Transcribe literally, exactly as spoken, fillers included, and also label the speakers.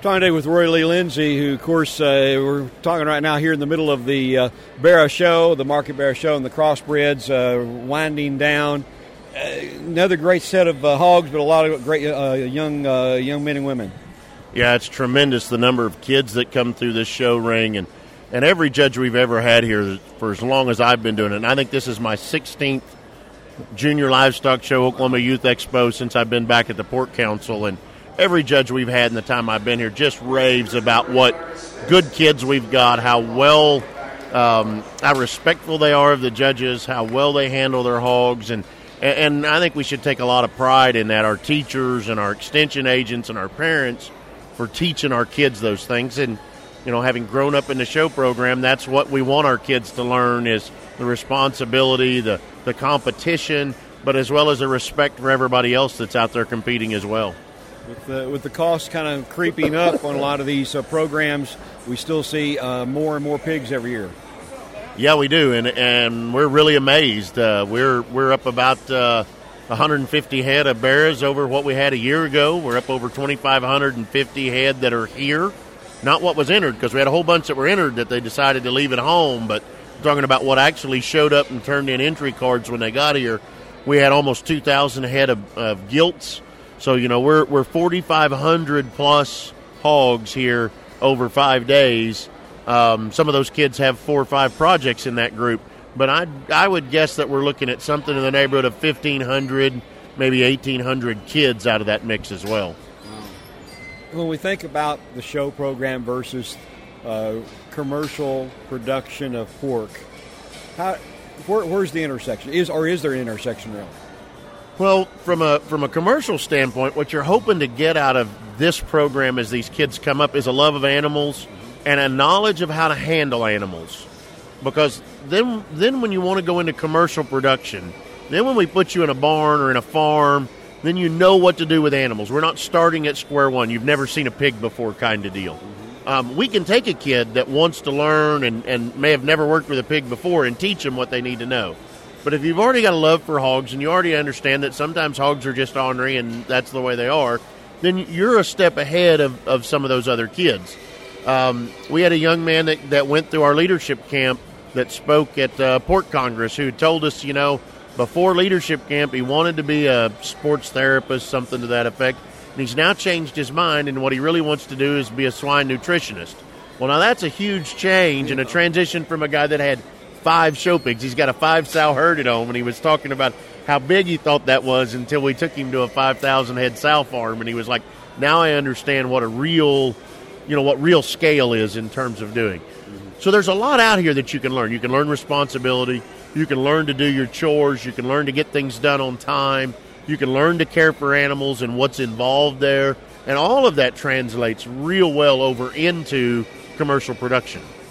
Speaker 1: Talking today with Roy Lee Lindsay, who, of course, uh, we're talking right now here in the middle of the uh, Barrow Show, the Market Barrow Show, and the crossbreds uh, winding down. Uh, another great set of uh, hogs, but a lot of great uh, young uh, young men and women.
Speaker 2: Yeah, it's tremendous, the number of kids that come through this show ring, and, and every judge we've ever had here for as long as I've been doing it. And I think this is my sixteenth Junior Livestock Show, Oklahoma Youth Expo, since I've been back at the Pork Council, and every judge we've had in the time I've been here just raves about what good kids we've got, how well, um, how respectful they are of the judges, how well they handle their hogs, and and I think we should take a lot of pride in that, our teachers and our extension agents and our parents, for teaching our kids those things. And, you know, having grown up in the show program, that's what we want our kids to learn, is the responsibility, the, the competition, but as well as the respect for everybody else that's out there competing as well.
Speaker 1: With the, with the costs kind of creeping up on a lot of these uh, programs, we still see uh, more and more pigs every year.
Speaker 2: Yeah, we do, and and we're really amazed. Uh, we're we're up about uh, one hundred fifty head of bears over what we had a year ago. We're up over two thousand five hundred fifty head that are here. Not what was entered, because we had a whole bunch that were entered that they decided to leave at home, but talking about what actually showed up and turned in entry cards when they got here, we had almost two thousand head of, of gilts. So, you know, we're we're forty-five hundred plus hogs here over five days. Um, some of those kids have four or five projects in that group. But I I would guess that we're looking at something in the neighborhood of fifteen hundred, maybe eighteen hundred kids out of that mix as well.
Speaker 1: When we think about the show program versus uh, commercial production of pork, how, where, where's the intersection? Is or is there an intersection really?
Speaker 2: Well, from a from a commercial standpoint, what you're hoping to get out of this program as these kids come up is a love of animals and a knowledge of how to handle animals. Because then then when you want to go into commercial production, then when we put you in a barn or in a farm, then you know what to do with animals. We're not starting at square one. You've never seen a pig before kind of deal. Um, we can take a kid that wants to learn and, and may have never worked with a pig before and teach them what they need to know. But if you've already got a love for hogs and you already understand that sometimes hogs are just ornery and that's the way they are, then you're a step ahead of, of some of those other kids. Um, we had a young man that, that went through our leadership camp that spoke at uh, Pork Congress who told us, you know, before leadership camp he wanted to be a sports therapist, something to that effect. And he's now changed his mind, and what he really wants to do is be a swine nutritionist. Well, now that's a huge change and a transition from a guy that had five show pigs. He's got a five-sow herd at home, and he was talking about how big he thought that was until we took him to a five thousand head sow farm, and he was like, now I understand what a real, you know, what real scale is in terms of doing. So there's a lot out here that you can learn. You can learn responsibility. You can learn to do your chores. You can learn to get things done on time. You can learn to care for animals and what's involved there. And all of that translates real well over into commercial production.